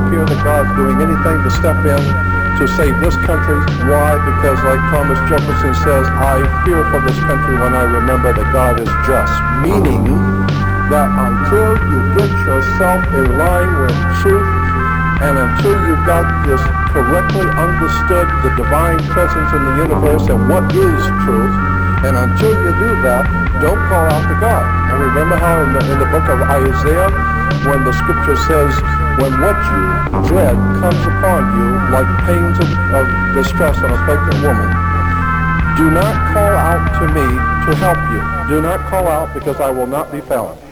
appear that God's doing anything to step in to save this country. Why? Because like Thomas Jefferson says, I fear for this country when I remember that God is just. Meaning that until you get yourself in line with truth, and until you've got this correctly understood, the divine presence in the universe and what is truth, and until you do that, don't call out to God. And remember how in the book of Isaiah, when the scripture says, when what you dread comes upon you like pains of distress on a pregnant woman, do not call out to me to help you. Do not call out, because I will not be found.